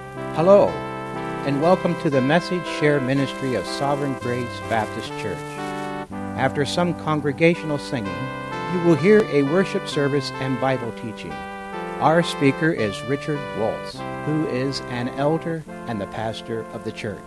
Hello, and welcome to the Message Share Ministry of Sovereign Grace Baptist Church. After some congregational singing, you will hear a worship service and Bible teaching. Our speaker is Richard Waltz, who is an elder and the pastor of the church.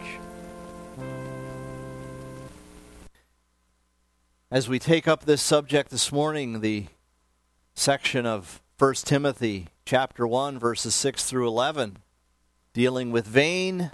As we take up this subject this morning, the section of 1 Timothy chapter 1, verses 6 through 11, dealing with vain,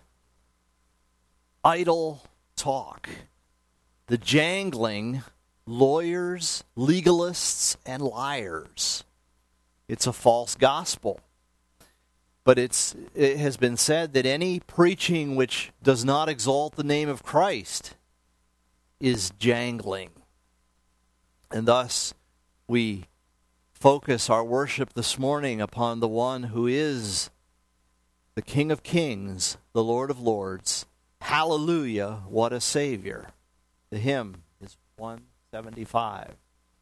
idle talk, the jangling lawyers, legalists, and liars. It's a false gospel. But it has been said that any preaching which does not exalt the name of Christ is jangling. And thus, we focus our worship this morning upon the one who is the King of Kings, the Lord of Lords. Hallelujah, what a Savior. The hymn is 175.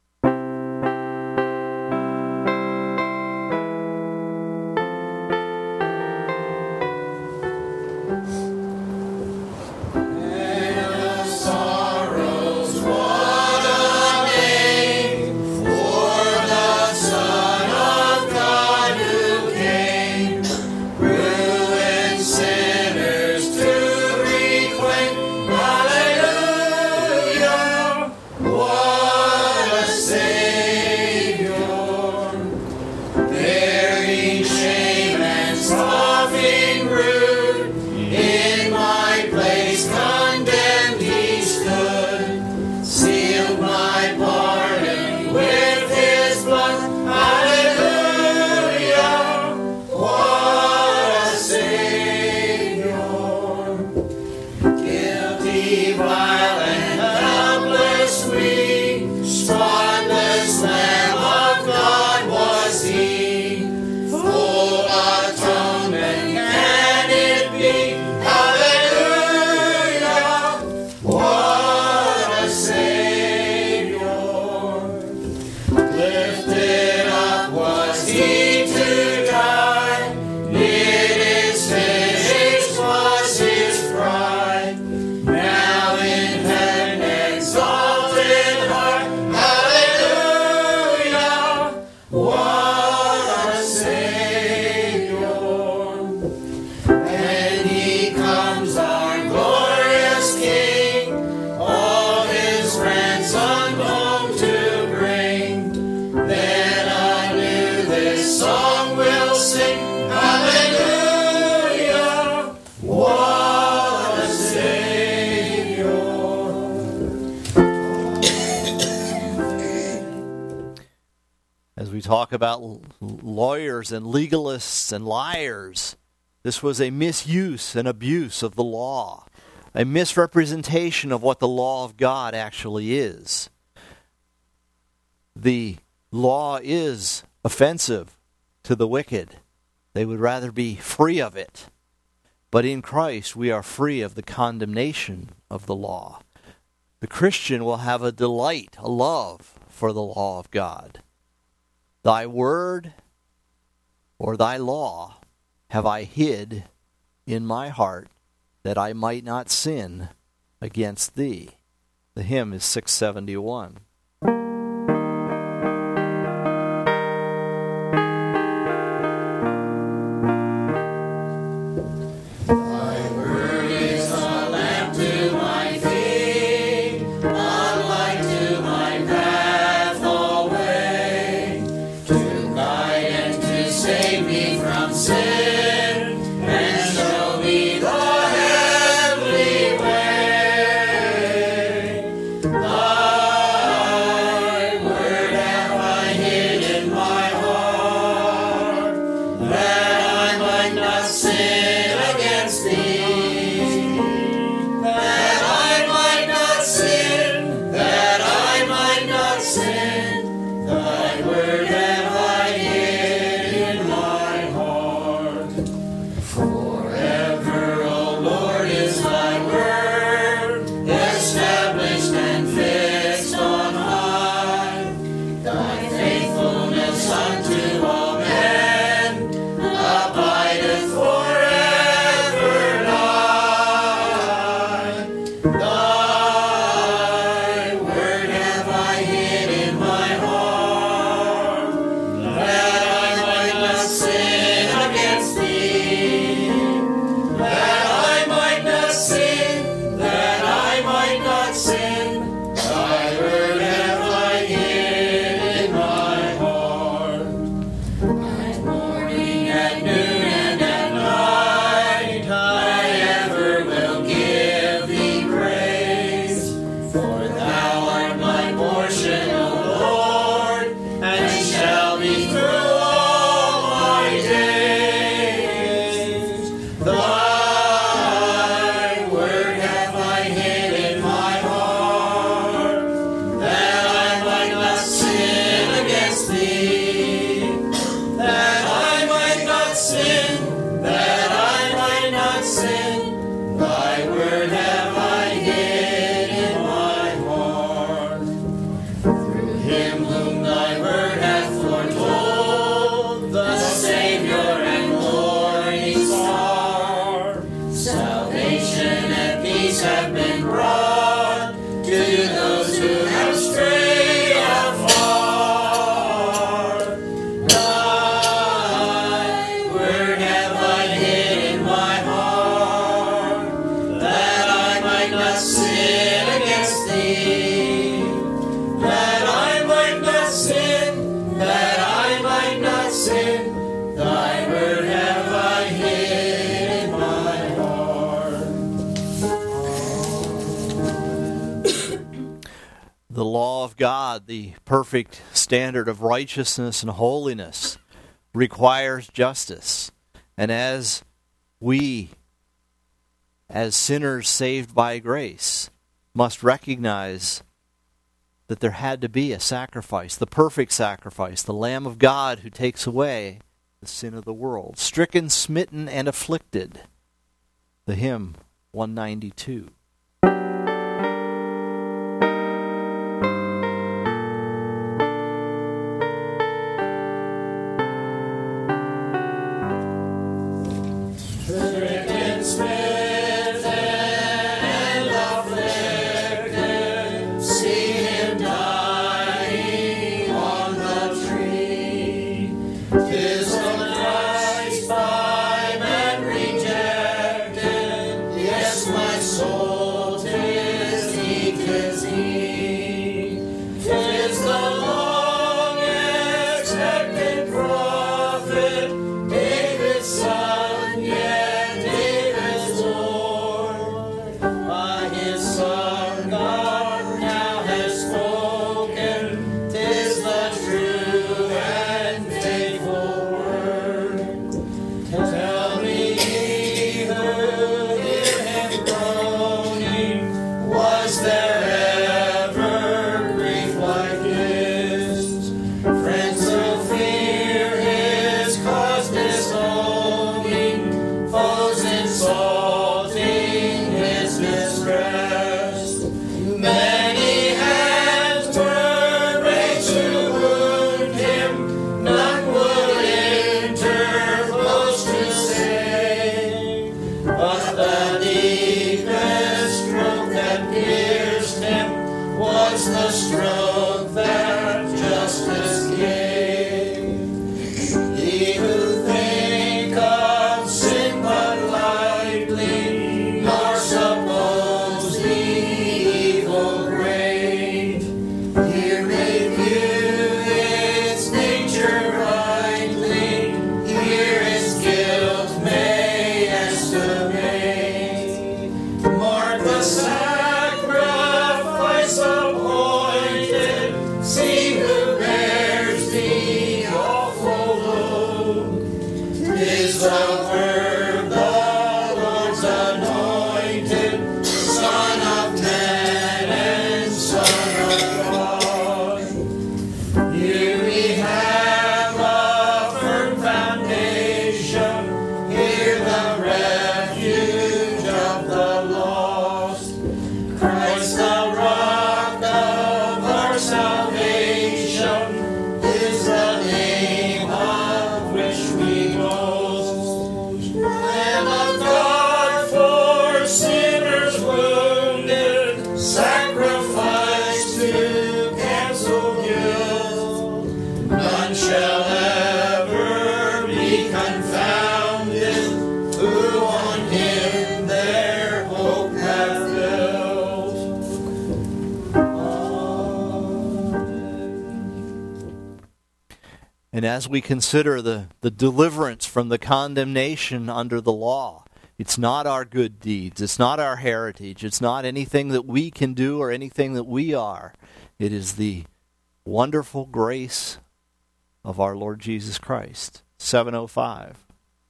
Talk about lawyers and legalists and liars. This was a misuse and abuse of the law, a misrepresentation of what the law of God actually is. The law is offensive to the wicked. They would rather be free of it. But in Christ, we are free of the condemnation of the law. The Christian will have a delight, a love for the law of God. Thy word or thy law have I hid in my heart, that I might not sin against thee. The hymn is 671. Ah God, the perfect standard of righteousness and holiness, requires justice. And as we, as sinners saved by grace, must recognize that there had to be a sacrifice, the perfect sacrifice, the Lamb of God who takes away the sin of the world. Stricken, smitten, and afflicted. The hymn 192. And as we consider the deliverance from the condemnation under the law, it's not our good deeds, it's not our heritage, it's not anything that we can do or anything that we are. It is the wonderful grace of our Lord Jesus Christ. 705.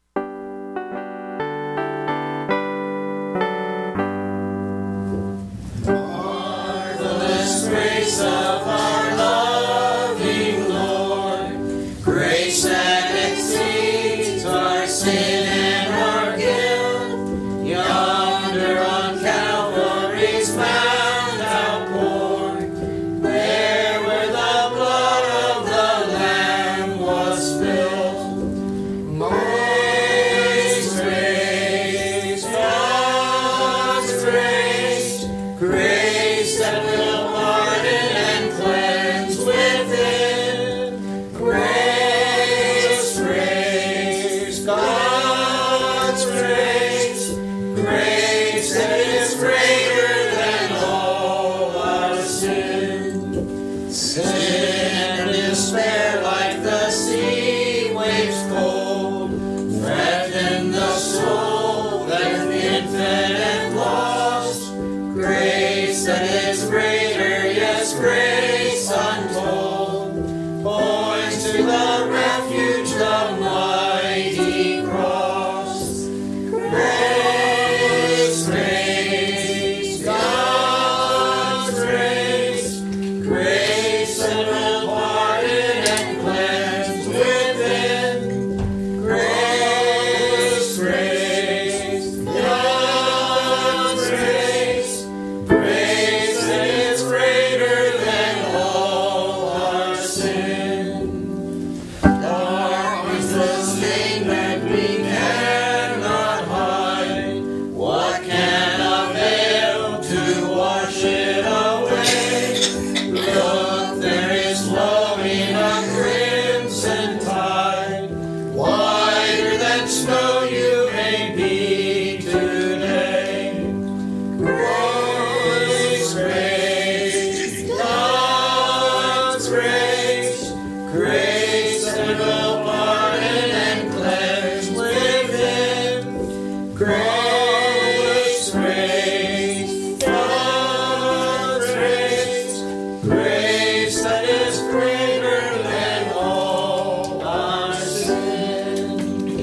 Marvelous grace of our loving Lord, grace that exceeds our sin and our guilt, yonder on Calvary's mount outpoured, there where the blood of the Lamb was spilled. Grace, God's grace, grace that will pardon and cleanse within. Grace, God's grace, grace that is greater than all our sin. Sin and despair like the sea waves cold, threaten the soul that is infant and lost. Grace that is greater, yes, grace Grace, grace, from grace, grace that is greater than all our sin.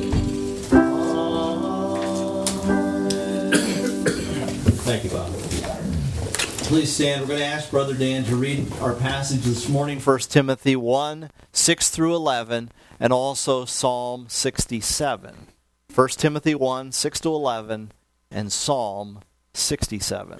Thank you, Bob. Please stand. We're going to ask Brother Dan to read our passage this morning, 1 Timothy 1, 6 through 11, and also Psalm 67. 1 Timothy 1, 6 to 11, and Psalm 67.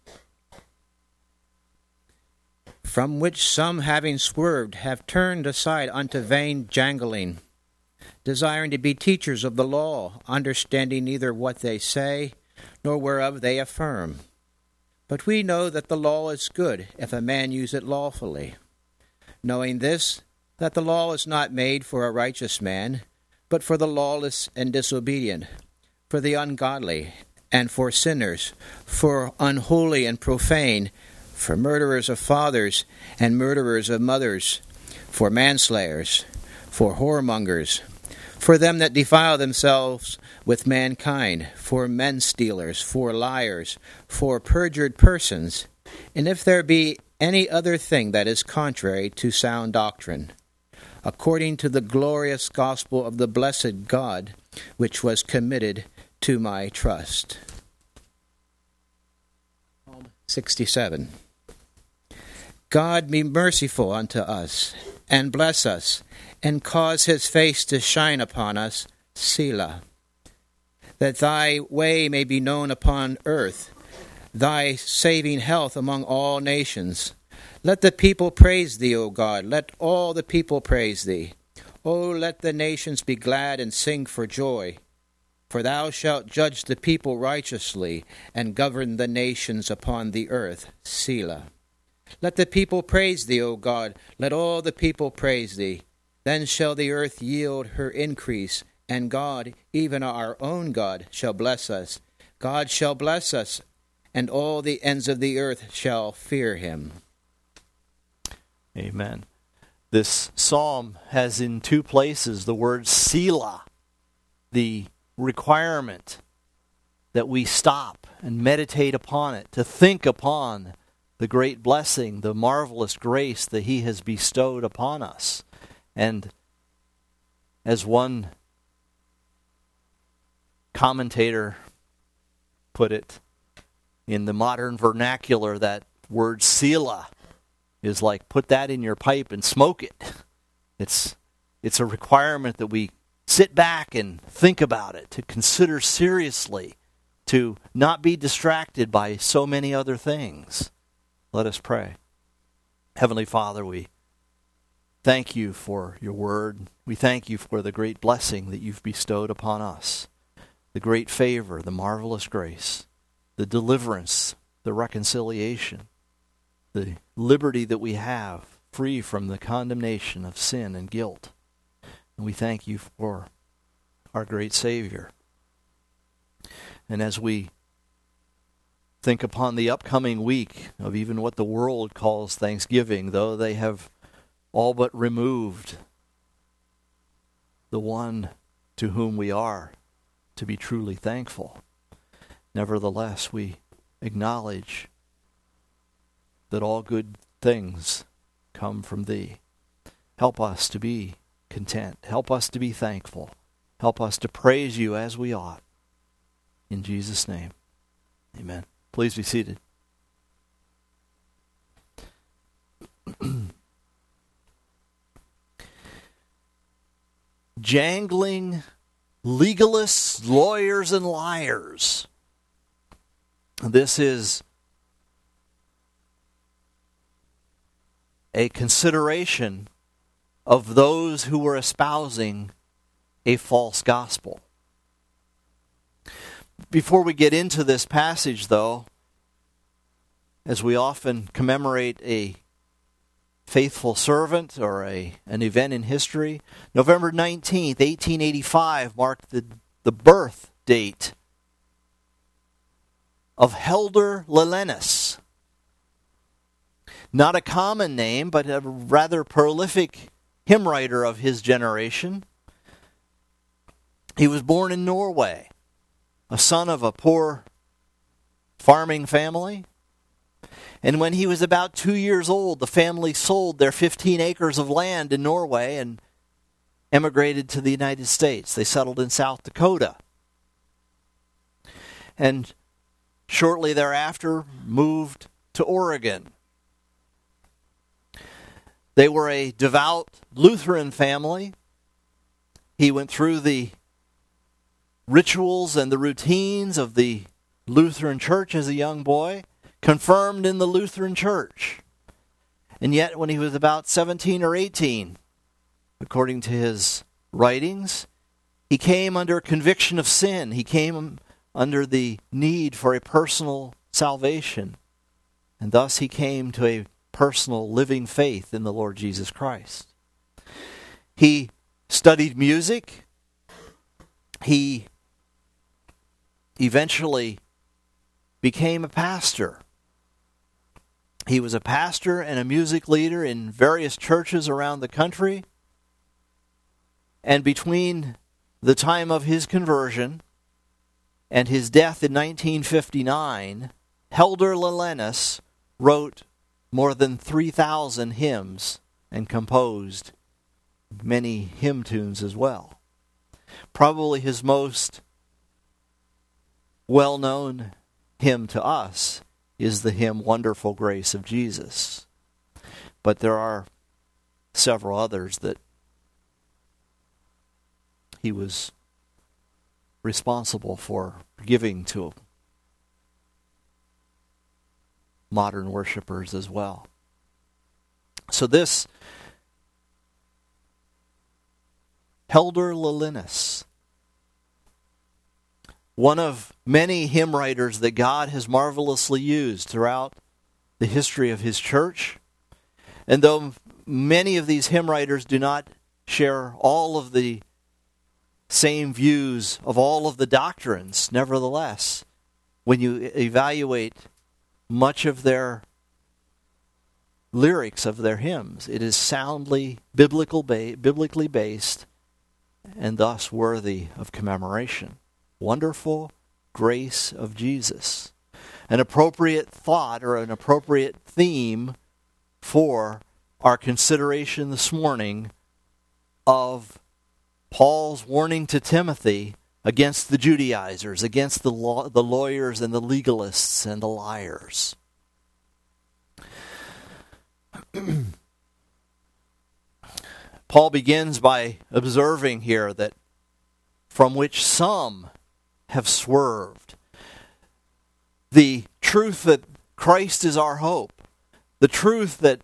From which some, having swerved, have turned aside unto vain jangling, desiring to be teachers of the law, understanding neither what they say, nor whereof they affirm. But we know that the law is good, if a man use it lawfully. Knowing this, that the law is not made for a righteous man, but for the lawless and disobedient, for the ungodly, and for sinners, for unholy and profane, for murderers of fathers, and murderers of mothers, for manslayers, for whoremongers, for them that defile themselves with mankind, for men stealers, for liars, for perjured persons, and if there be any other thing that is contrary to sound doctrine, according to the glorious gospel of the blessed God, which was committed to my trust. Psalm 67. God be merciful unto us, and bless us, and cause his face to shine upon us, Selah. That thy way may be known upon earth, thy saving health among all nations. Let the people praise thee, O God. Let all the people praise thee. O let the nations be glad and sing for joy. For thou shalt judge the people righteously, and govern the nations upon the earth, Selah. Let the people praise thee, O God. Let all the people praise thee. Then shall the earth yield her increase, and God, even our own God, shall bless us. God shall bless us, and all the ends of the earth shall fear him. Amen. This psalm has in two places the word Selah, the requirement that we stop and meditate upon it, to think upon the great blessing, the marvelous grace that he has bestowed upon us. And as one commentator put it, in the modern vernacular, that word Selah is like, put that in your pipe and smoke it. It's a requirement that we sit back and think about it, to consider seriously, to not be distracted by so many other things. Let us pray. Heavenly Father, we thank you for your word. We thank you for the great blessing that you've bestowed upon us, the great favor, the marvelous grace, the deliverance, the reconciliation, the liberty that we have, free from the condemnation of sin and guilt. And we thank you for our great Savior. And as we think upon the upcoming week of even what the world calls Thanksgiving, though they have all but removed the one to whom we are to be truly thankful, nevertheless we acknowledge that all good things come from thee. Help us to be content. Help us to be thankful. Help us to praise you as we ought. In Jesus' name, amen. Please be seated. Jangling legalists, lawyers, and liars. This is a consideration of those who were espousing a false gospel. Before we get into this passage, though, as we often commemorate a faithful servant or an event in history, November 19th, 1885 marked the birth date of Helder Lelenus. Not a common name, but a rather prolific hymn writer of his generation. He was born in Norway a son of a poor farming family. And when he was about 2 years old, the family sold their 15 acres of land in Norway and emigrated to the United States. They settled in South Dakota. And shortly thereafter moved to Oregon. They were a devout Lutheran family. He went through the rituals and the routines of the Lutheran church as a young boy, confirmed in the Lutheran church. And yet when he was about 17 or 18, according to his writings, he came under conviction of sin. He came under the need for a personal salvation. And thus he came to a personal living faith in the Lord Jesus Christ. He studied music. He eventually became a pastor. He was a pastor and a music leader in various churches around the country. And between the time of his conversion and his death in 1959, Helder Lillenes wrote more than 3,000 hymns and composed many hymn tunes as well. Probably his most well-known hymn to us is the hymn Wonderful Grace of Jesus. But there are several others that he was responsible for giving to modern worshipers as well. So this Helder Lillenes, one of many hymn writers that God has marvelously used throughout the history of his church, and though many of these hymn writers do not share all of the same views of all of the doctrines, nevertheless, when you evaluate much of their lyrics of their hymns, it is soundly biblically based and thus worthy of commemoration. Wonderful Grace of Jesus. An appropriate thought or an appropriate theme for our consideration this morning of Paul's warning to Timothy against the Judaizers, against the lawyers and the legalists and the liars. Paul begins by observing here that from which some have swerved. The truth that Christ is our hope, the truth that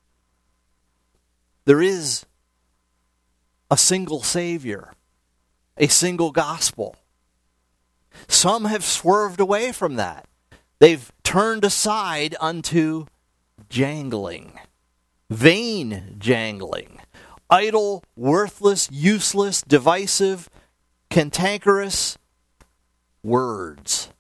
there is a single Savior, a single gospel. Some have swerved away from that. They've turned aside unto jangling, vain jangling, idle, worthless, useless, divisive, cantankerous words.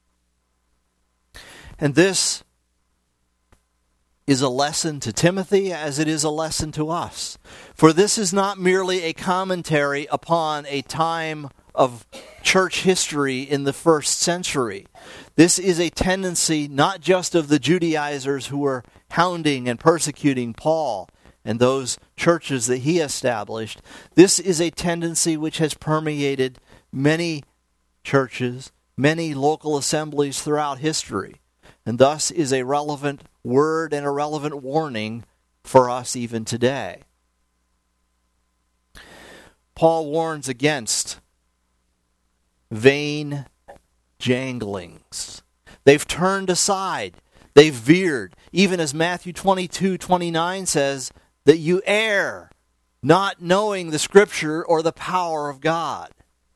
And this is a lesson to Timothy as it is a lesson to us. For this is not merely a commentary upon a time of church history in the first century. This is a tendency not just of the Judaizers who were hounding and persecuting Paul and those churches that he established. This is a tendency which has permeated many churches, many local assemblies throughout history, and thus is a relevant word and a relevant warning for us even today. Paul warns against vain janglings. They've turned aside. They've veered. Even as Matthew 22:29 says, that you err, not knowing the Scripture or the power of God.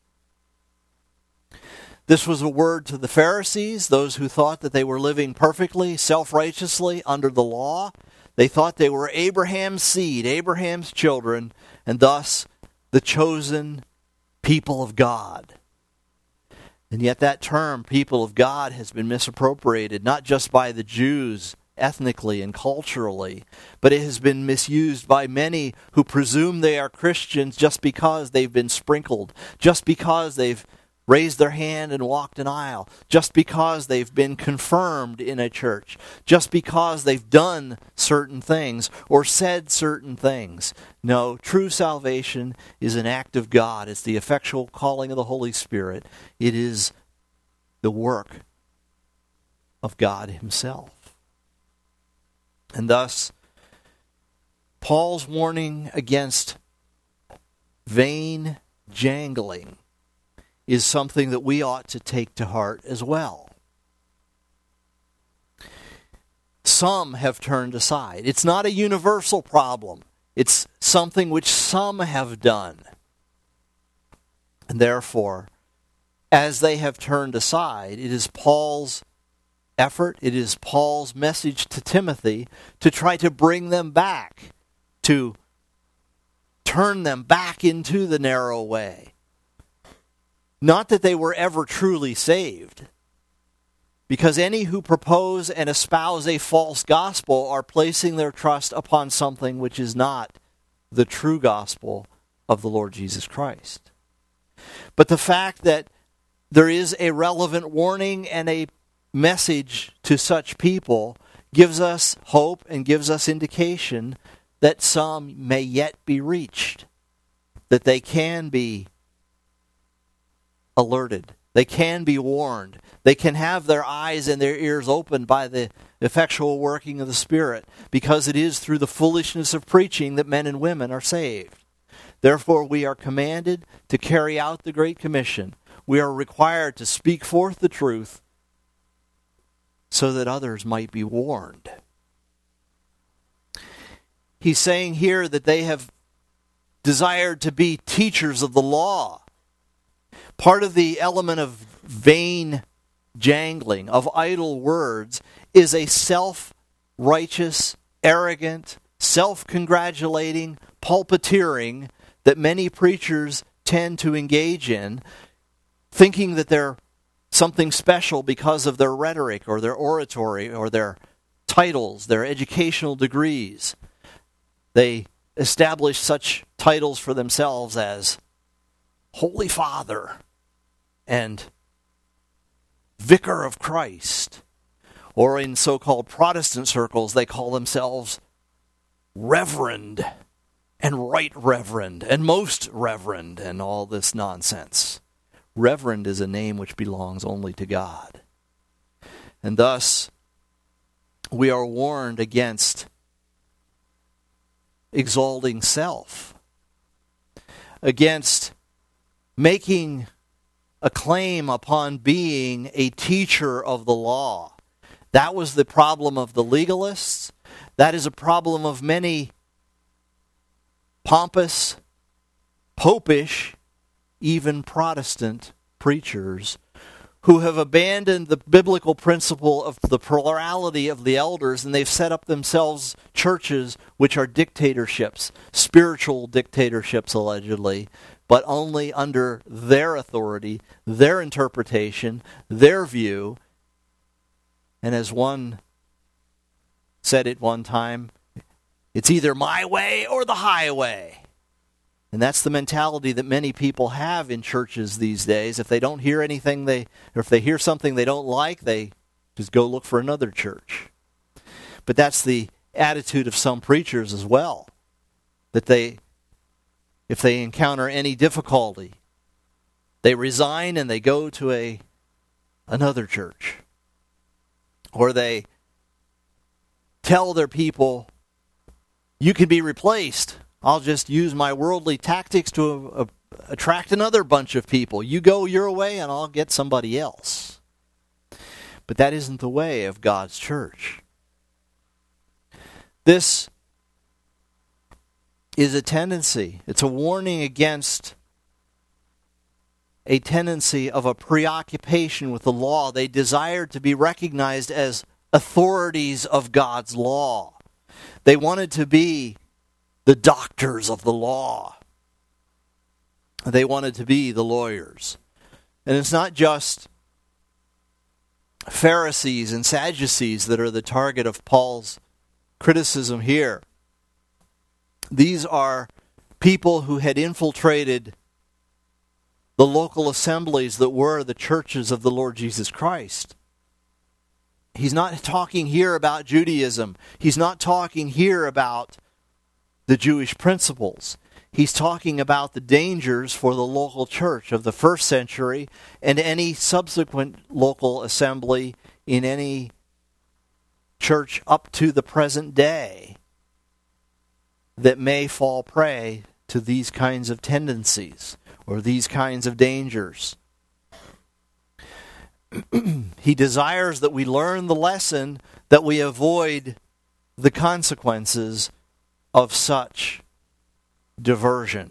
This was a word to the Pharisees, those who thought that they were living perfectly, self-righteously under the law. They thought they were Abraham's seed, Abraham's children, and thus the chosen people of God. And yet that term, people of God, has been misappropriated, not just by the Jews ethnically and culturally, but it has been misused by many who presume they are Christians just because they've been sprinkled, just because they've raised their hand and walked an aisle, just because they've been confirmed in a church, just because they've done certain things or said certain things. No, true salvation is an act of God. It's the effectual calling of the Holy Spirit. It is the work of God himself. And thus, Paul's warning against vain jangling is something that we ought to take to heart as well. Some have turned aside. It's not a universal problem. It's something which some have done. And therefore, as they have turned aside, it is Paul's effort, it is Paul's message to Timothy to try to bring them back, to turn them back into the narrow way. Not that they were ever truly saved, because any who propose and espouse a false gospel are placing their trust upon something which is not the true gospel of the Lord Jesus Christ. But the fact that there is a relevant warning and a message to such people gives us hope and gives us indication that some may yet be reached, that they can be alerted, they can be warned, they can have their eyes and their ears opened by the effectual working of the Spirit, because it is through the foolishness of preaching that men and women are saved. Therefore, we are commanded to carry out the Great Commission. We are required to speak forth the truth so that others might be warned. He's saying here that they have desired to be teachers of the law. Part of the element of vain jangling, of idle words, is a self-righteous, arrogant, self-congratulating pulpiteering that many preachers tend to engage in, thinking that they're something special because of their rhetoric or their oratory or their titles, their educational degrees. They establish such titles for themselves as Holy Father and Vicar of Christ. Or in so-called Protestant circles, they call themselves Reverend and Right Reverend and Most Reverend and all this nonsense. Reverend is a name which belongs only to God. And thus, we are warned against exalting self, against making a claim upon being a teacher of the law. That was the problem of the legalists. That is a problem of many pompous, popish, even Protestant preachers who have abandoned the biblical principle of the plurality of the elders, and they've set up themselves churches which are dictatorships, spiritual dictatorships allegedly, but only under their authority, their interpretation, their view. And as one said at one time, it's either my way or the highway. And that's the mentality that many people have in churches these days. If they don't hear anything, or if they hear something they don't like, they just go look for another church. But that's the attitude of some preachers as well. That if they encounter any difficulty, they resign and they go to another church. Or they tell their people, you can be replaced. I'll just use my worldly tactics to attract another bunch of people. You go your way and I'll get somebody else. But that isn't the way of God's church. This is a tendency. It's a warning against a tendency of a preoccupation with the law. They desire to be recognized as authorities of God's law. They wanted to be the doctors of the law. They wanted to be the lawyers. And it's not just Pharisees and Sadducees that are the target of Paul's criticism here. These are people who had infiltrated the local assemblies that were the churches of the Lord Jesus Christ. He's not talking here about Judaism. He's not talking here about the Jewish principles. He's talking about the dangers for the local church of the first century and any subsequent local assembly in any church up to the present day that may fall prey to these kinds of tendencies or these kinds of dangers. He desires that we learn the lesson, that we avoid the consequences of such diversion.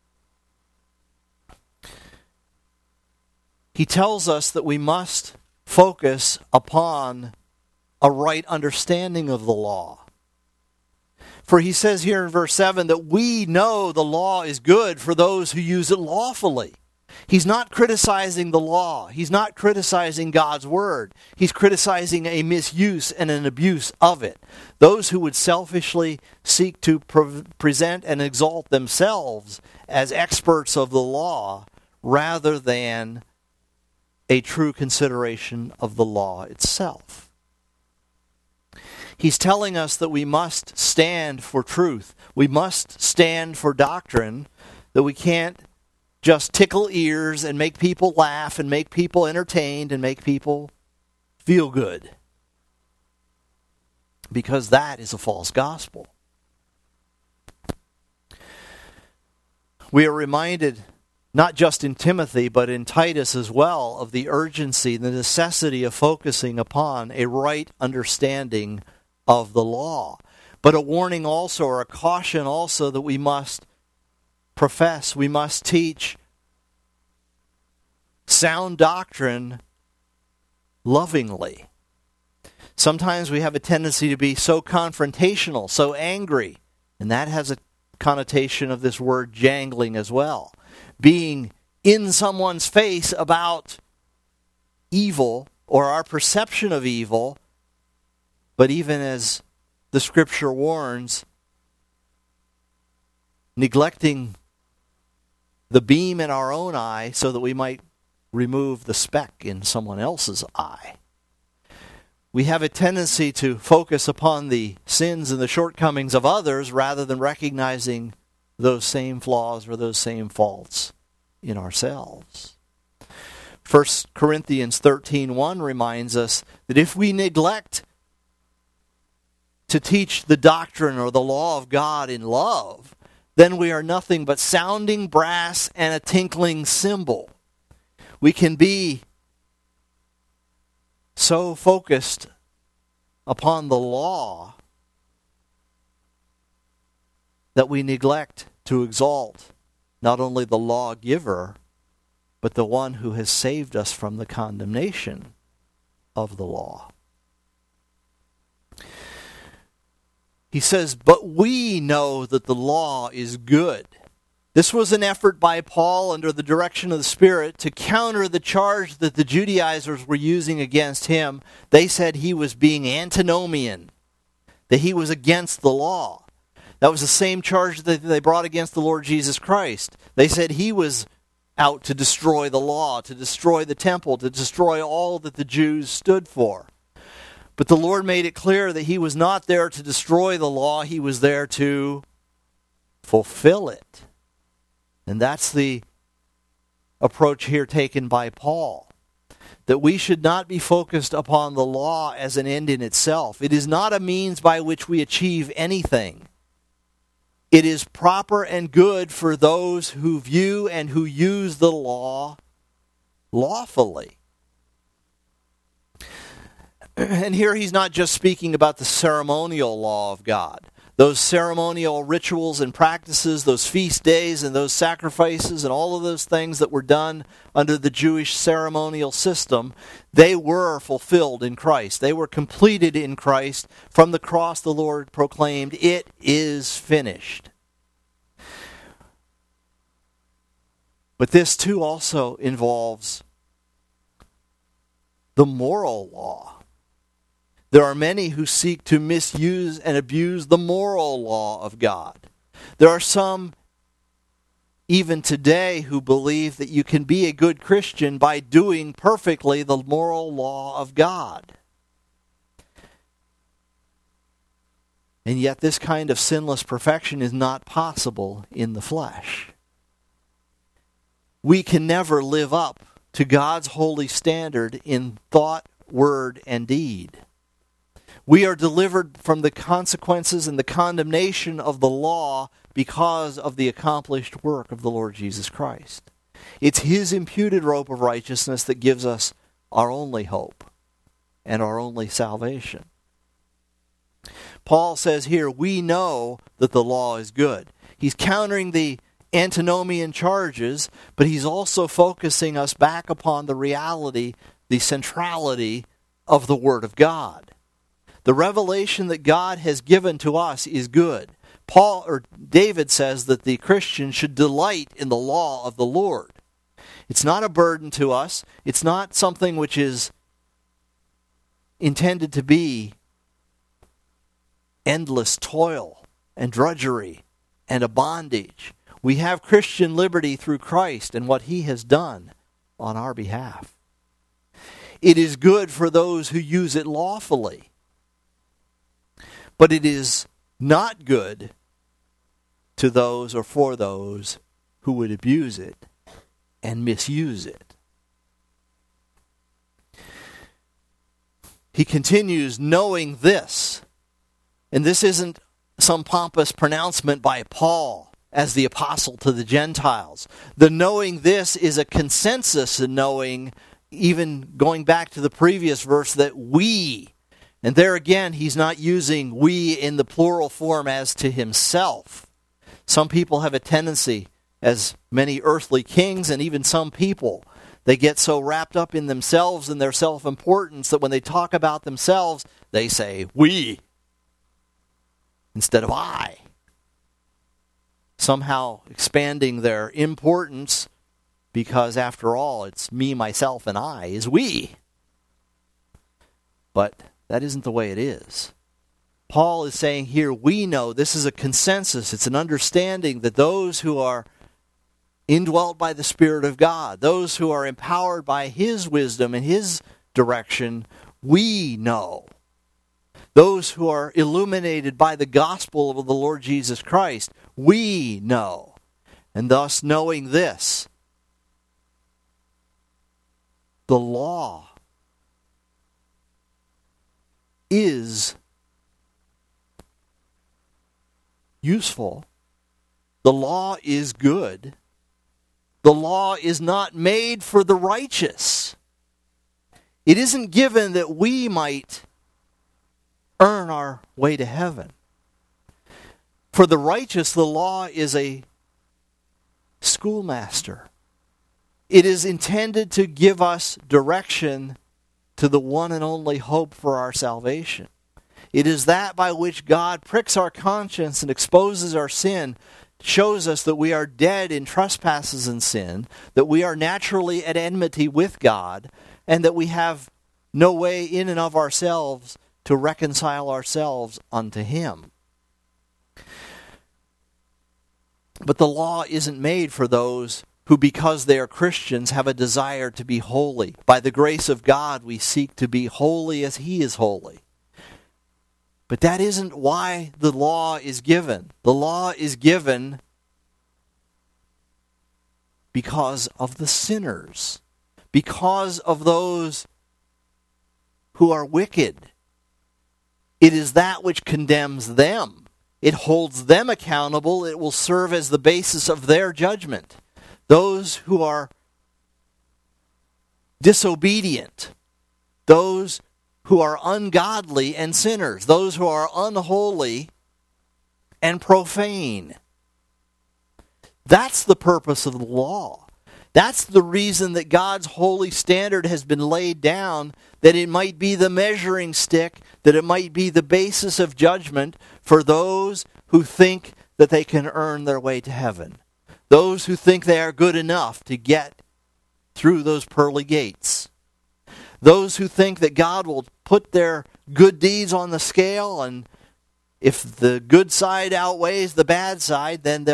He tells us that we must focus upon a right understanding of the law. For he says here in verse 7 that we know the law is good for those who use it lawfully. He's not criticizing the law. He's not criticizing God's word. He's criticizing a misuse and an abuse of it. Those who would selfishly seek to present and exalt themselves as experts of the law rather than a true consideration of the law itself. He's telling us that we must stand for truth. We must stand for doctrine, that we can't just tickle ears and make people laugh and make people entertained and make people feel good. Because that is a false gospel. We are reminded, not just in Timothy, but in Titus as well, of the urgency, the necessity of focusing upon a right understanding of the law. But a warning also, or a caution also, that we must profess, we must teach sound doctrine lovingly. Sometimes we have a tendency to be so confrontational, so angry, and that has a connotation of this word jangling as well. Being in someone's face about evil or our perception of evil, but even as the Scripture warns, neglecting the beam in our own eye so that we might remove the speck in someone else's eye. We have a tendency to focus upon the sins and the shortcomings of others rather than recognizing those same flaws or those same faults in ourselves. 1 Corinthians 13:1 reminds us that if we neglect to teach the doctrine or the law of God in love, then we are nothing but sounding brass and a tinkling cymbal. We can be so focused upon the law that we neglect to exalt not only the lawgiver, but the one who has saved us from the condemnation of the law. He says, but we know that the law is good. This was an effort by Paul under the direction of the Spirit to counter the charge that the Judaizers were using against him. They said he was being antinomian, that he was against the law. That was the same charge that they brought against the Lord Jesus Christ. They said he was out to destroy the law, to destroy the temple, to destroy all that the Jews stood for. But the Lord made it clear that he was not there to destroy the law, he was there to fulfill it. And that's the approach here taken by Paul. That we should not be focused upon the law as an end in itself. It is not a means by which we achieve anything. It is proper and good for those who view and who use the law lawfully. And here he's not just speaking about the ceremonial law of God. Those ceremonial rituals and practices, those feast days and those sacrifices and all of those things that were done under the Jewish ceremonial system, they were fulfilled in Christ. They were completed in Christ. From the cross the Lord proclaimed, "It is finished." But this too also involves the moral law. There are many who seek to misuse and abuse the moral law of God. There are some even today who believe that you can be a good Christian by doing perfectly the moral law of God. And yet this kind of sinless perfection is not possible in the flesh. We can never live up to God's holy standard in thought, word, and deed. We are delivered from the consequences and the condemnation of the law because of the accomplished work of the Lord Jesus Christ. It's His imputed robe of righteousness that gives us our only hope and our only salvation. Paul says here, we know that the law is good. He's countering the antinomian charges, but he's also focusing us back upon the reality, the centrality of the Word of God. The revelation that God has given to us is good. David says that the Christian should delight in the law of the Lord. It's not a burden to us. It's not something which is intended to be endless toil and drudgery and a bondage. We have Christian liberty through Christ and what He has done on our behalf. It is good for those who use it lawfully, but it is not good to those or for those who would abuse it and misuse it. He continues, knowing this. And this isn't some pompous pronouncement by Paul as the apostle to the Gentiles. The knowing this is a consensus in knowing, even going back to the previous verse, that we, and there again, he's not using we in the plural form as to himself. Some people have a tendency, as many earthly kings and even some people, they get so wrapped up in themselves and their self-importance that when they talk about themselves, they say we instead of I. Somehow expanding their importance because after all, it's me, myself, and I is we. But that isn't the way it is. Paul is saying here, we know, this is a consensus, it's an understanding that those who are indwelt by the Spirit of God, those who are empowered by His wisdom and His direction, we know. Those who are illuminated by the gospel of the Lord Jesus Christ, we know. And thus, knowing this, the law is useful. The law is good. The law is not made for the righteous. It isn't given that we might earn our way to heaven. For the righteous, the law is a schoolmaster. It is intended to give us direction to the one and only hope for our salvation. It is that by which God pricks our conscience and exposes our sin, shows us that we are dead in trespasses and sin, that we are naturally at enmity with God, and that we have no way in and of ourselves to reconcile ourselves unto Him. But the law isn't made for those who, because they are Christians, have a desire to be holy. By the grace of God, we seek to be holy as He is holy. But that isn't why the law is given. The law is given because of the sinners, because of those who are wicked. It is that which condemns them. It holds them accountable. It will serve as the basis of their judgment. Those who are disobedient, those who are ungodly and sinners, those who are unholy and profane. That's the purpose of the law. That's the reason that God's holy standard has been laid down, that it might be the measuring stick, that it might be the basis of judgment for those who think that they can earn their way to heaven. Those who think they are good enough to get through those pearly gates. Those who think that God will put their good deeds on the scale, and if the good side outweighs the bad side, then they'll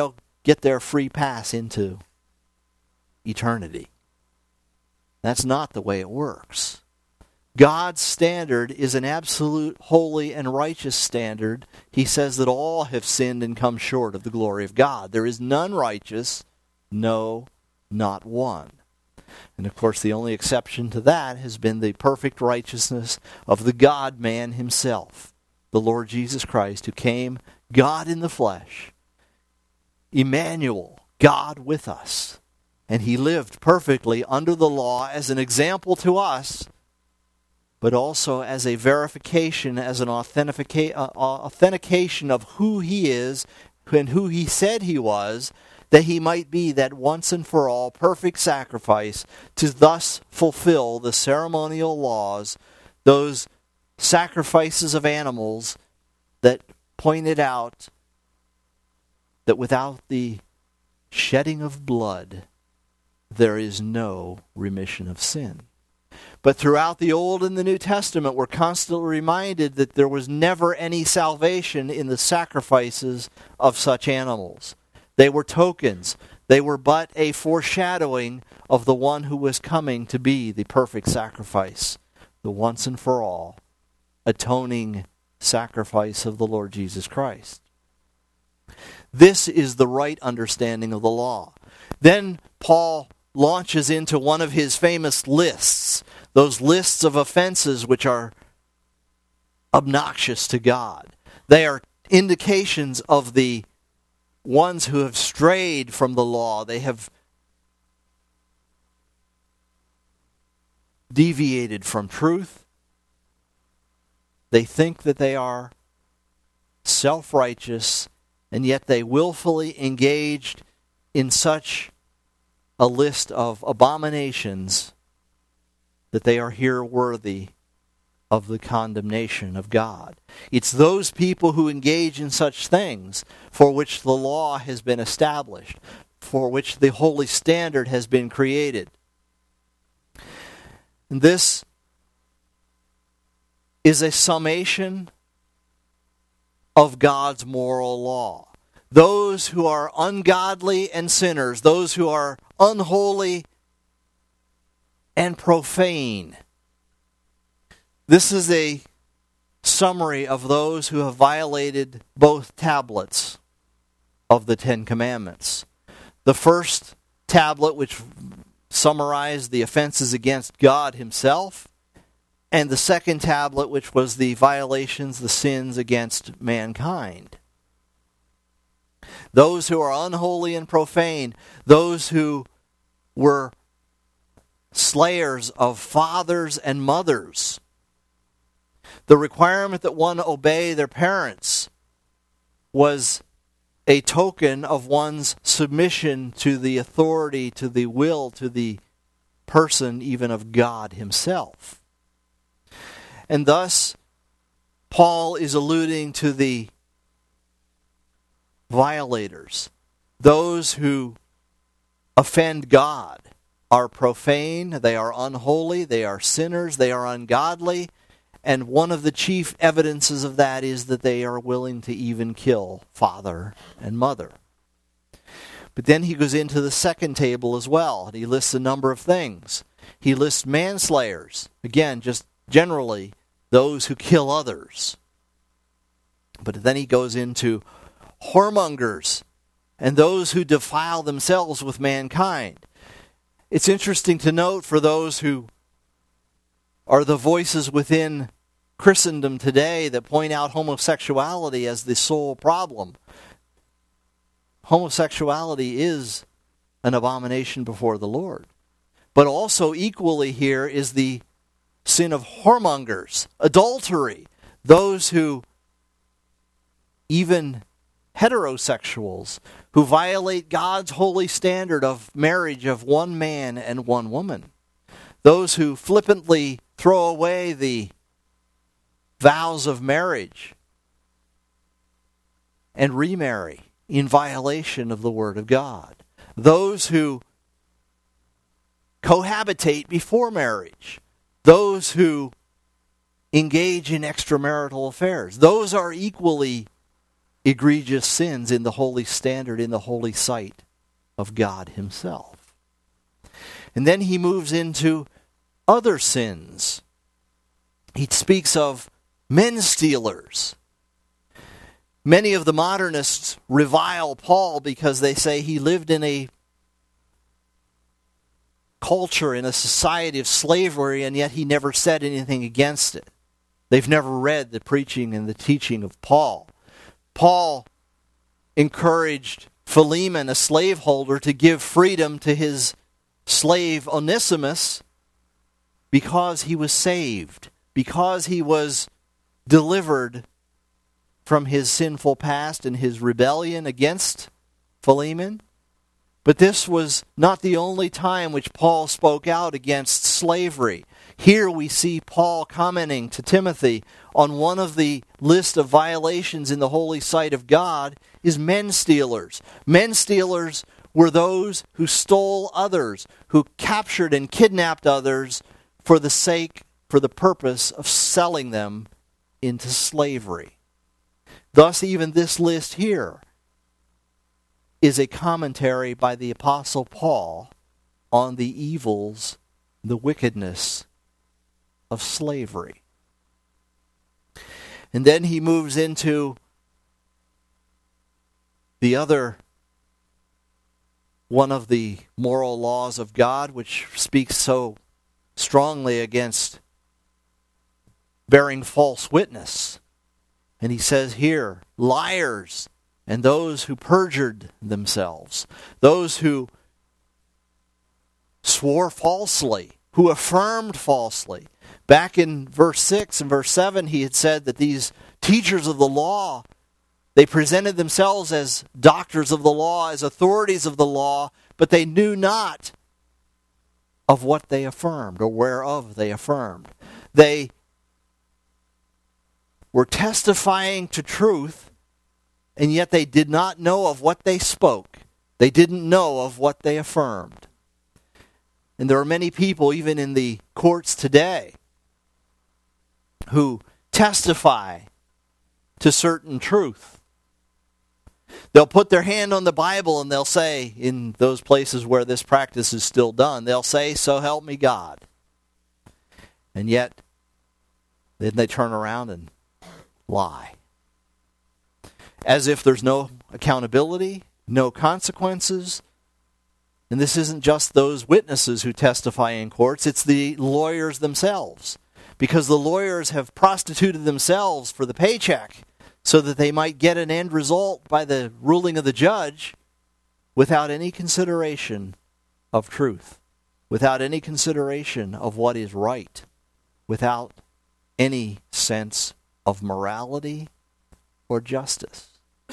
get their free pass into eternity. That's not the way it works. God's standard is an absolute, holy, and righteous standard. He says that all have sinned and come short of the glory of God. There is none righteous, no, not one. And of course, the only exception to that has been the perfect righteousness of the God-man himself, the Lord Jesus Christ, who came, God in the flesh, Emmanuel, God with us. And he lived perfectly under the law as an example to us, but also as a verification, as an authentication of who he is and who he said he was, that he might be that once and for all perfect sacrifice to thus fulfill the ceremonial laws, those sacrifices of animals that pointed out that without the shedding of blood, there is no remission of sin. But throughout the Old and the New Testament, we're constantly reminded that there was never any salvation in the sacrifices of such animals. They were tokens. They were but a foreshadowing of the one who was coming to be the perfect sacrifice, the once and for all atoning sacrifice of the Lord Jesus Christ. This is the right understanding of the law. Then Paul launches into one of his famous lists, those lists of offenses which are obnoxious to God. They are indications of the ones who have strayed from the law. They have deviated from truth. They think that they are self-righteous, and yet they willfully engaged in such a list of abominations that they are here worthy of the condemnation of God. It's those people who engage in such things for which the law has been established, for which the holy standard has been created. And this is a summation of God's moral law. Those who are ungodly and sinners, those who are unholy and profane. This is a summary of those who have violated both tablets of the Ten Commandments. The first tablet, which summarized the offenses against God himself, and the second tablet, which was the violations, the sins against mankind. Those who are unholy and profane, those who were slayers of fathers and mothers. The requirement that one obey their parents was a token of one's submission to the authority, to the will, to the person even of God himself. And thus, Paul is alluding to the violators, those who offend God, are profane, they are unholy, they are sinners, they are ungodly, and one of the chief evidences of that is that they are willing to even kill father and mother. But then he goes into the second table as well, and he lists a number of things. He lists manslayers, again, just generally those who kill others. But then he goes into whoremongers and those who defile themselves with mankind. It's interesting to note for those who are the voices within Christendom today that point out homosexuality as the sole problem. Homosexuality is an abomination before the Lord. But also equally here is the sin of whoremongers, adultery, those who, even heterosexuals, who violate God's holy standard of marriage of one man and one woman. Those who flippantly throw away the vows of marriage and remarry in violation of the Word of God. Those who cohabitate before marriage. Those who engage in extramarital affairs. Those are equally egregious sins in the holy standard, in the holy sight of God himself. And then he moves into other sins. He speaks of men stealers. Many of the modernists revile Paul because they say he lived in a culture, in a society of slavery, and yet he never said anything against it. They've never read the preaching and the teaching of Paul. Paul encouraged Philemon, a slaveholder, to give freedom to his slave Onesimus because he was saved, because he was delivered from his sinful past and his rebellion against Philemon. But this was not the only time which Paul spoke out against slavery. Here we see Paul commenting to Timothy on one of the list of violations in the holy sight of God is men stealers. Men stealers were those who stole others, who captured and kidnapped others for the purpose of selling them into slavery. Thus, even this list here is a commentary by the Apostle Paul on the evils, the wickedness of slavery. And then he moves into the other one of the moral laws of God, which speaks so strongly against bearing false witness. And he says here, liars and those who perjured themselves, those who swore falsely, who affirmed falsely. Back in verse 6 and verse 7, he had said that these teachers of the law, they presented themselves as doctors of the law, as authorities of the law, but they knew not of what they affirmed or whereof they affirmed. They were testifying to truth, and yet they did not know of what they spoke. They didn't know of what they affirmed. And there are many people, even in the courts today, who testify to certain truth. They'll put their hand on the Bible and they'll say, in those places where this practice is still done, they'll say, "So help me God." And yet, then they turn around and lie. As if there's no accountability, no consequences. And this isn't just those witnesses who testify in courts, it's the lawyers themselves. Because the lawyers have prostituted themselves for the paycheck so that they might get an end result by the ruling of the judge without any consideration of truth, without any consideration of what is right, without any sense of morality or justice.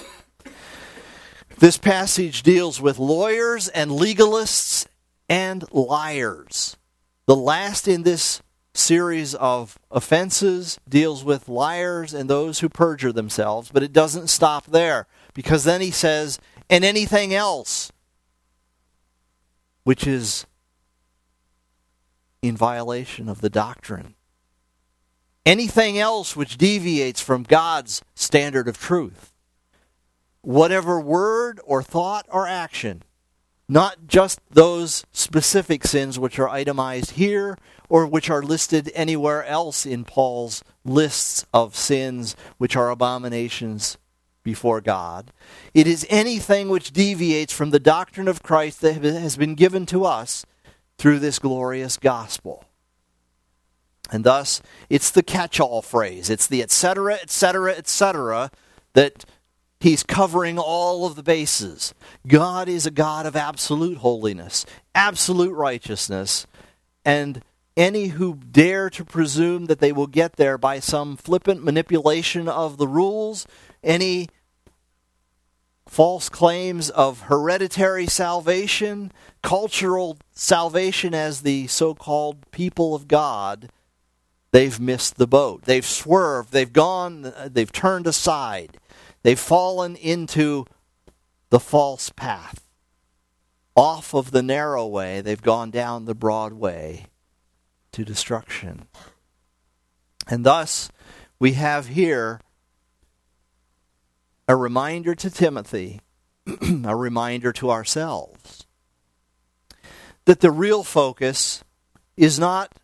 This passage deals with lawyers and legalists and liars. The last in this series of offenses deals with liars and those who perjure themselves, but it doesn't stop there, because then he says, and anything else which is in violation of the doctrine. Anything else which deviates from God's standard of truth. Whatever word or thought or action, not just those specific sins which are itemized here or which are listed anywhere else in Paul's lists of sins which are abominations before God. It is anything which deviates from the doctrine of Christ that has been given to us through this glorious gospel. And thus, it's the catch-all phrase. It's the etc., etc., etc. that he's covering all of the bases. God is a God of absolute holiness, absolute righteousness, and any who dare to presume that they will get there by some flippant manipulation of the rules, any false claims of hereditary salvation, cultural salvation as the so-called people of God, they've missed the boat. They've swerved. They've turned aside. They've fallen into the false path. Off of the narrow way, they've gone down the broad way to destruction. And thus, we have here a reminder to Timothy, a reminder to ourselves, that the real focus is not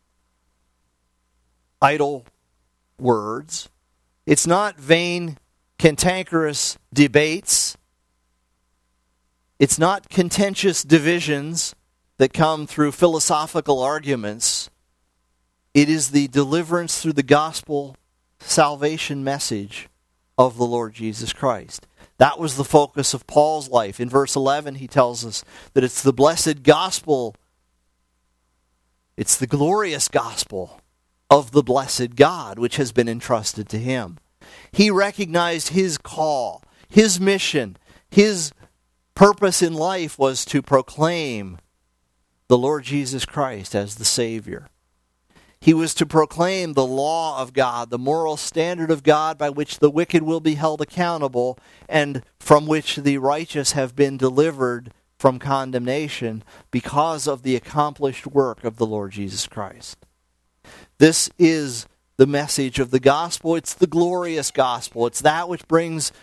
idle words. It's not vain, cantankerous debates. It's not contentious divisions that come through philosophical arguments. It is the deliverance through the gospel salvation message of the Lord Jesus Christ. That was the focus of Paul's life. In verse 11, he tells us that it's the blessed gospel, it's the glorious gospel of the blessed God, which has been entrusted to him. He recognized his call, his mission, his purpose in life was to proclaim the Lord Jesus Christ as the Savior. He was to proclaim the law of God, the moral standard of God by which the wicked will be held accountable and from which the righteous have been delivered from condemnation because of the accomplished work of the Lord Jesus Christ. This is the message of the gospel. It's the glorious gospel. It's that which brings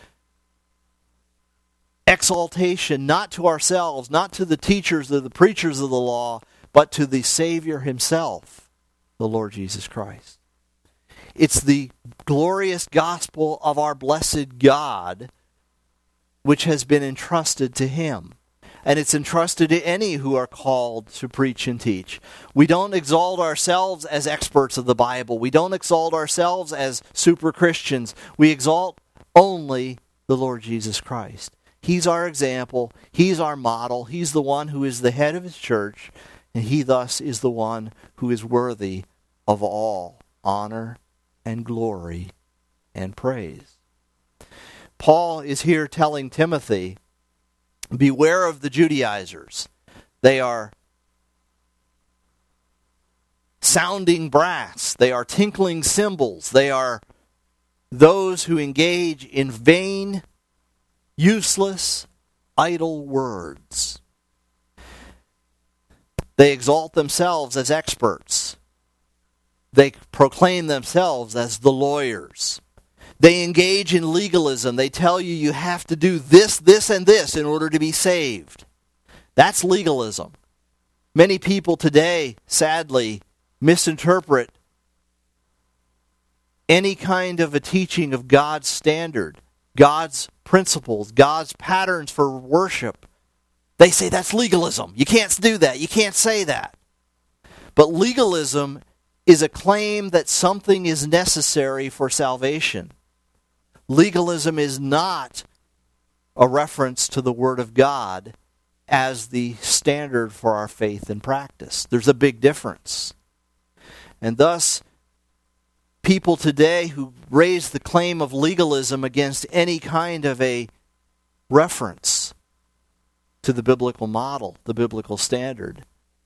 exaltation not to ourselves, not to the teachers or the preachers of the law, but to the Savior himself, the Lord Jesus Christ. It's the glorious gospel of our blessed God which has been entrusted to him. And it's entrusted to any who are called to preach and teach. We don't exalt ourselves as experts of the Bible. We don't exalt ourselves as super Christians. We exalt only the Lord Jesus Christ. He's our example. He's our model. He's the one who is the head of his church. And he thus is the one who is worthy of all honor and glory and praise. Paul is here telling Timothy, beware of the Judaizers. They are sounding brass. They are tinkling cymbals. They are those who engage in vain, useless, idle words. They exalt themselves as experts. They proclaim themselves as the lawyers. They engage in legalism. They tell you you have to do this, this, and this in order to be saved. That's legalism. Many people today, sadly, misinterpret any kind of a teaching of God's standard, God's principles, God's patterns for worship. They say that's legalism. You can't do that. You can't say that. But legalism is a claim that something is necessary for salvation. Legalism is not a reference to the Word of God as the standard for our faith and practice. There's a big difference. And thus, people today who raise the claim of legalism against any kind of a reference to the biblical model, the biblical standard,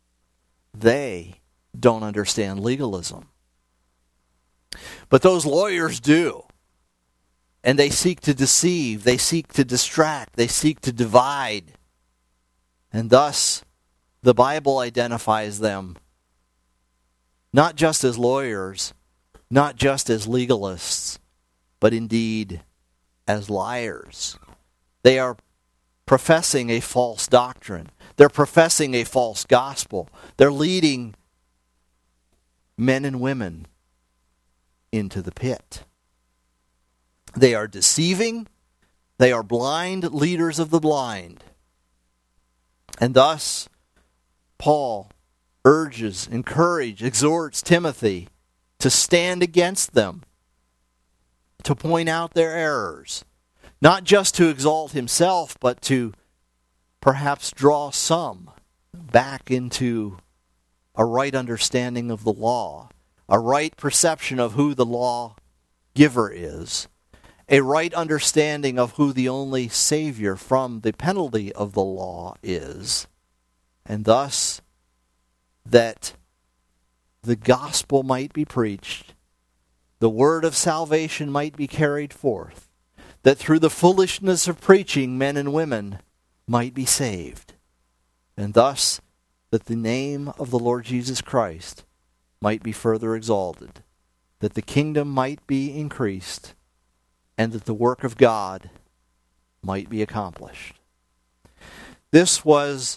they don't understand legalism. But those lawyers do. And they seek to deceive, they seek to distract, they seek to divide. And thus, the Bible identifies them not just as lawyers, not just as legalists, but indeed as liars. They are professing a false doctrine. They're professing a false gospel. They're leading men and women into the pit. They are deceiving. They are blind leaders of the blind. And thus, Paul urges, encourages, exhorts Timothy to stand against them, to point out their errors, not just to exalt himself, but to perhaps draw some back into a right understanding of the law, a right perception of who the law giver is, a right understanding of who the only Savior from the penalty of the law is, and thus that the gospel might be preached, the word of salvation might be carried forth, that through the foolishness of preaching men and women might be saved, and thus that the name of the Lord Jesus Christ might be further exalted, that the kingdom might be increased, and that the work of God might be accomplished. This was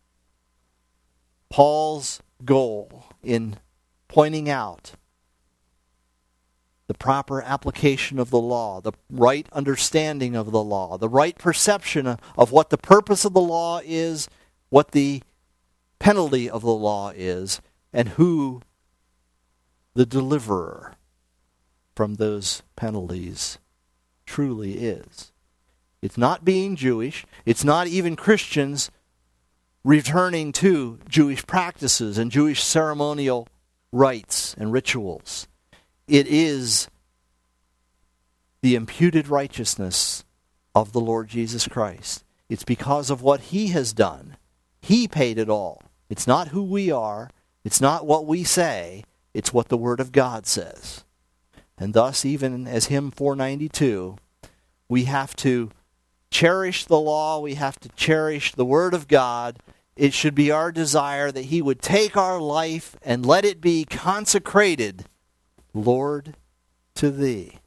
Paul's goal in pointing out the proper application of the law, the right understanding of the law, the right perception of what the purpose of the law is, what the penalty of the law is, and who the deliverer from those penalties truly is. It's not being Jewish. It's not even Christians returning to Jewish practices and Jewish ceremonial rites and rituals. It is the imputed righteousness of the Lord Jesus Christ. It's because of what He has done. He paid it all. It's not who we are. It's not what we say. It's what the Word of God says. And thus, even as hymn 492, we have to cherish the law. We have to cherish the Word of God. It should be our desire that He would take our life and let it be consecrated, Lord, to Thee.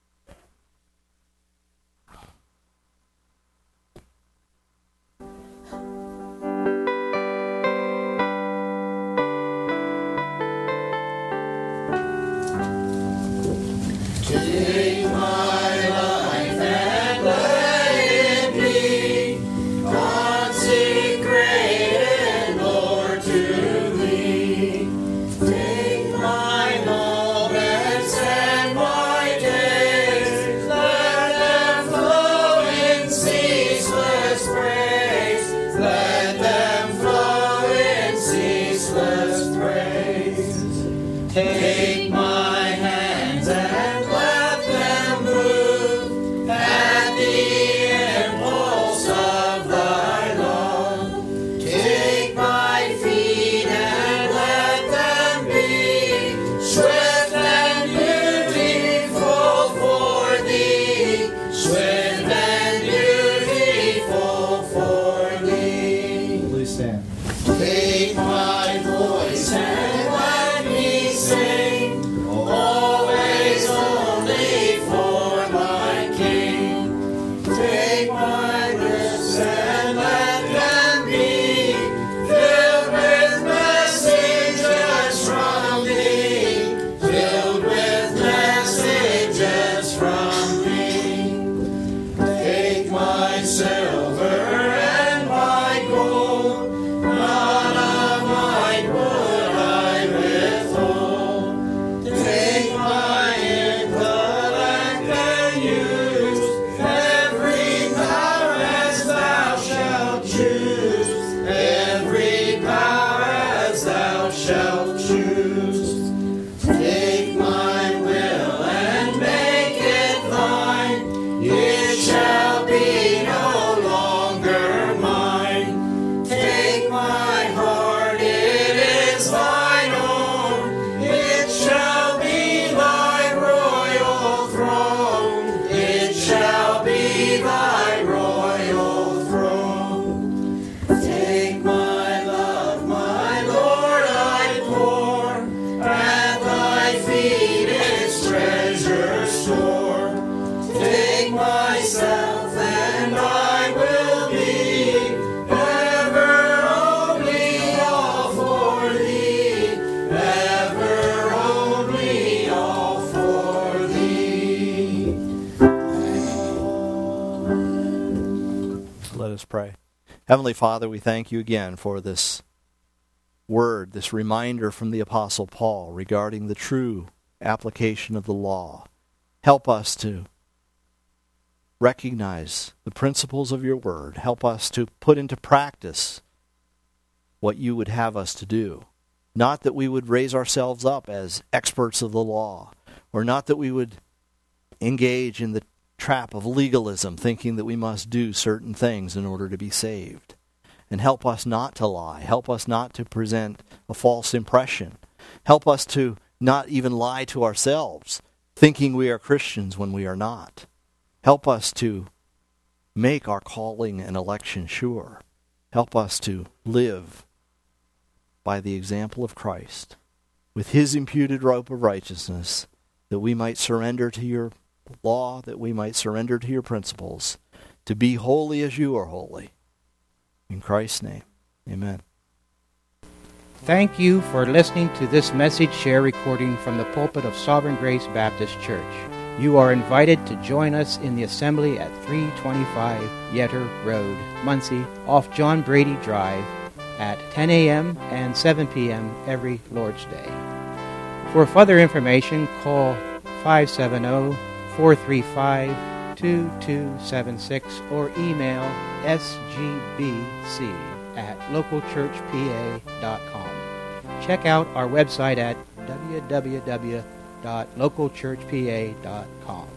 Take my life and let it be consecrated, Lord, to Thee. Take my moments and my days, let them flow in ceaseless praise. Let them flow in ceaseless praise. Take my hands and let them move at the impulse of Thy love. Take my feet and let them be swift and beautiful for Thee, swift and beautiful for Thee. Please stand. Take my voice and let me sing, always only for my King. Take my lips and let them be filled with messages from Thee, filled with messages from Thee. Take my silver and my gold, none of mine would I withhold. Take my intellect and use every power as Thou shalt choose, every power as Thou shalt choose. Take my will and make it Thine, it shall be no longer mine. Take my heart, it is Thine own, it shall be Thy royal throne, it shall be Thy royal throne. Take my love, my Lord, I pour at Thy feet its treasure store. Take myself and I will be ever only all for Thee, ever only all for Thee. Let us pray. Heavenly Father, we thank You again for this word, this reminder from the Apostle Paul regarding the true application of the law. Help us to recognize the principles of Your word. Help us to put into practice what You would have us to do. Not that we would raise ourselves up as experts of the law, or not that we would engage in the trap of legalism, thinking that we must do certain things in order to be saved. And help us not to lie. Help us not to present a false impression. Help us to not even lie to ourselves, thinking we are Christians when we are not. Help us to make our calling and election sure. Help us to live by the example of Christ, with His imputed robe of righteousness, that we might surrender to Your law that we might surrender to your principles, to be holy as you are holy. In Christ's name, amen. Thank you for listening to this message share recording from the pulpit of Sovereign Grace Baptist Church. You are invited to join us in the assembly at 325 Yetter Road, Muncie, off John Brady Drive, at 10 a.m. and 7 p.m. every Lord's Day. For further information, call 570-435-2276 or email sgbc@localchurchpa.com. Check out our website at www.localchurchpa.com.